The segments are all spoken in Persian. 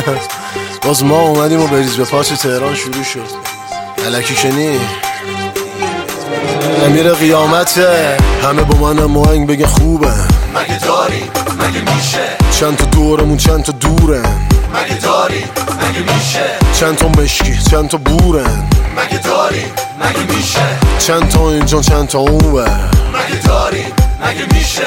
باز ما اومدیم و بریز به پاس تهران شروع شد. الکی کنی امیر قیامته، همه با من مهنگ بگه خوبه. مگه داری مگه میشه؟ چند تا دورمون چند تا دورن. مگه داری مگه میشه؟ چند تا مشکی چند تا بورن. مگه داری مگه میشه؟ چند تا اینجا چند تا اونور. مگه داری مگه میشه؟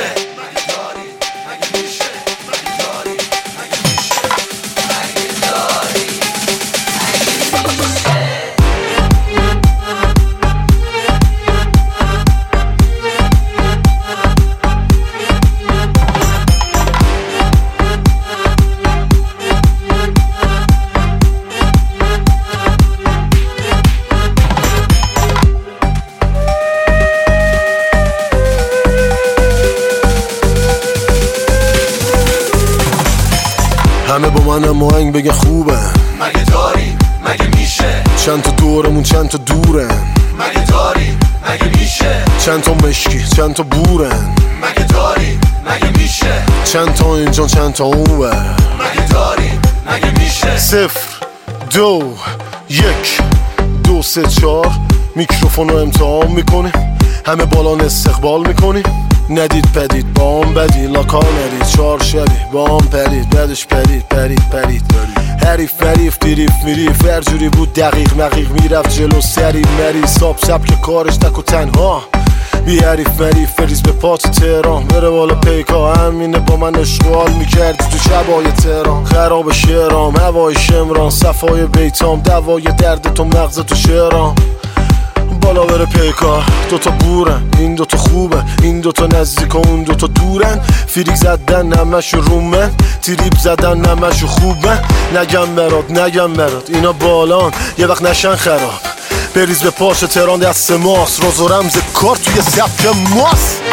همه با من مهنگ بگه خوبه. مگه داری مگه میشه؟ چند تا دورمون چند تا دورن. مگه داری مگه میشه؟ چند تا مشکی چند تا بورن. مگه داری مگه میشه؟ چند تا اینجا چند تا اونور. مگه داری مگه میشه؟ 0 2 1 2 3 4 میکروفون رو امتحان میکنی، همه بالان استقبال میکنی. ندید پدید با هم بدی لاکار ندید، 4 شبی با هم پرید بعدش پرید حریف مریف دیریف میریف هر جوری بود دقیق مقیق میرفت جلو سری مری سبک کارش تک و تنها بی حریف مریف فریز به پات تهران بره بالا پیکا. همینه با من اشغال میکردی تو شبای تهران، خراب شعرام هوای شمران صفای بیتام دوای درد تو مغز تو شعرام. بالا بره پیکار دوتا بورن، این دوتا خوبه این دوتا نزدیک و اون دوتا دورن. فریک زدن نمشو رومن، تریپ زدن نمشو خوبه. نگم برات اینا بالان یه وقت نشن خراب. بریز به پاش تهران دست ماست، روز و رمز کار توی سبک ماست.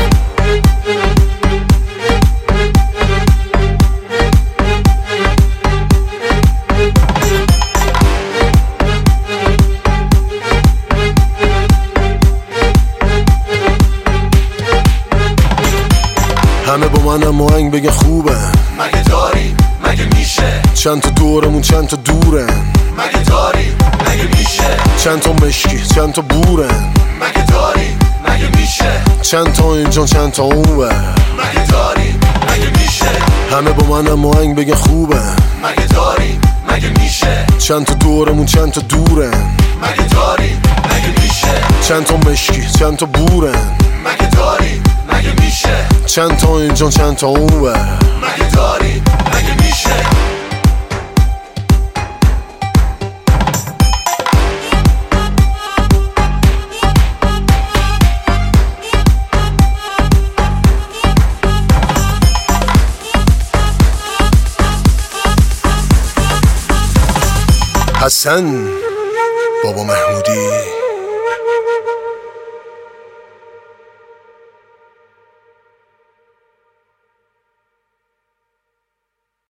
همه با من مهنگ بگه خوبه. مگه داری مگه میشه؟ چند تا دورمون چند تا دورن. مگه داری مگه میشه؟ چند تا مشکی چند تا بورن. مگه داری مگه میشه؟ چند تا اینجا چند تا اونور. مگه داری مگه میشه؟ همه با من مهنگ بگه خوبه. مگه داری مگه میشه؟ چند تا دورمون چند تا دورن. مگه داری مگه میشه؟ چند تا مشکی چند تا بورن. مگه داری مگه میشه؟ چند تا اینجا چند تا اونور. مگه داری مگه میشه؟ حسن بابا محمودی